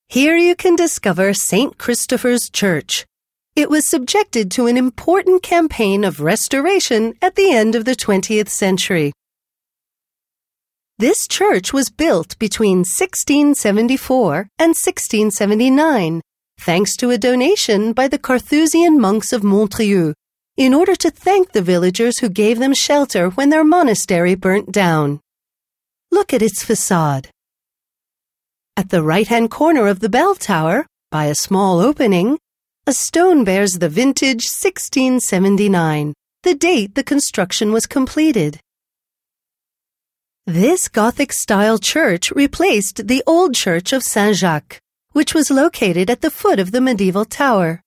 Here you can discover St. Christopher's Church. It was subjected to an important campaign of restoration at the end of the 20th century. This church was built between 1674 and 1679, thanks to a donation by the Carthusian monks of Montrieux, in order to thank the villagers who gave them shelter when their monastery burnt down. Look at its facade. At the right-hand corner of the bell tower, by a small opening, a stone bears the vintage 1679, the date the construction was completed. This Gothic-style church replaced the old church of Saint-Jacques, which was located at the foot of the medieval tower.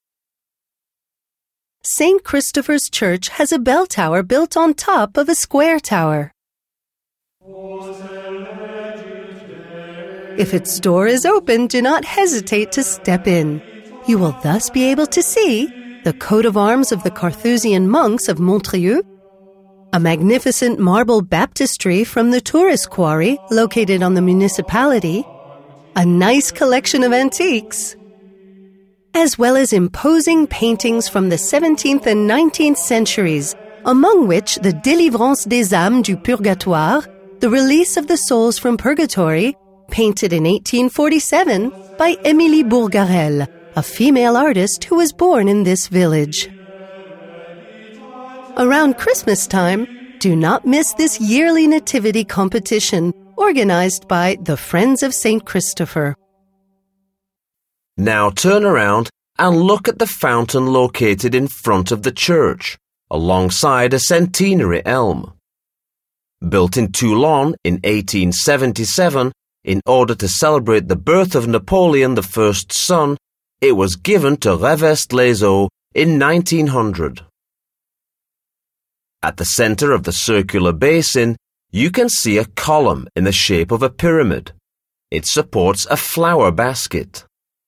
St. Christopher's Church has a bell tower built on top of a square tower. If its door is open, do not hesitate to step in. You will thus be able to see the coat of arms of the Carthusian monks of Montrieux, a magnificent marble baptistry from the tourist quarry located on the municipality, a nice collection of antiques, as well as imposing paintings from the 17th and 19th centuries, among which the Délivrance des âmes du purgatoire, the release of the souls from purgatory, painted in 1847 by Émilie Bourgarel, a female artist who was born in this village. Around Christmas time, do not miss this yearly nativity competition organized by the Friends of St. Christopher. Now turn around and look at the fountain located in front of the church, alongside a centenary elm. Built in Toulon in 1877, in order to celebrate the birth of Napoleon I's son, it was given to Revest-les-Eaux in 1900. At the center of the circular basin, you can see a column in the shape of a pyramid. It supports a flower basket.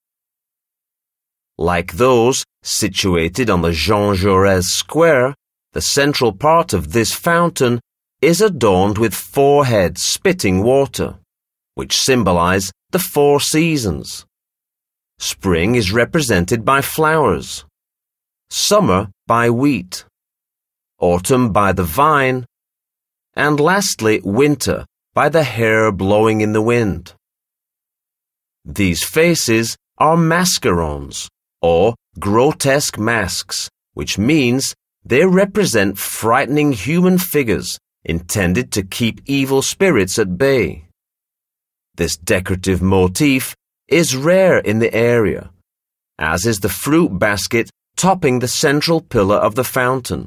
Like those situated on the Jean Jaurès Square, the central part of this fountain is adorned with 4 heads spitting water, which symbolize the 4 seasons. Spring is represented by flowers, summer by wheat, autumn by the vine, and lastly winter by the hair blowing in the wind. These faces are mascarons, or grotesque masks, which means they represent frightening human figures intended to keep evil spirits at bay. This decorative motif is rare in the area, as is the fruit basket topping the central pillar of the fountain.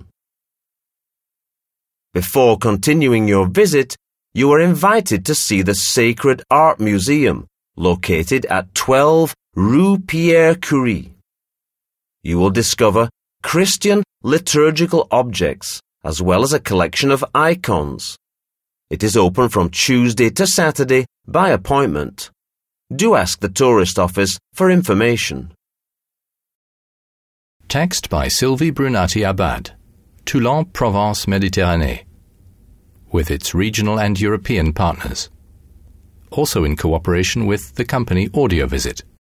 Before continuing your visit, you are invited to see the Sacred Art Museum, located at 12 Rue Pierre Curie. You will discover Christian liturgical objects, as well as a collection of icons. It is open from Tuesday to Saturday by appointment. Do ask the tourist office for information. Text by Sylvie Brunati-Abad, Toulon, Provence, Méditerranée, with its regional and European partners. Also in cooperation with the company Audiovisit.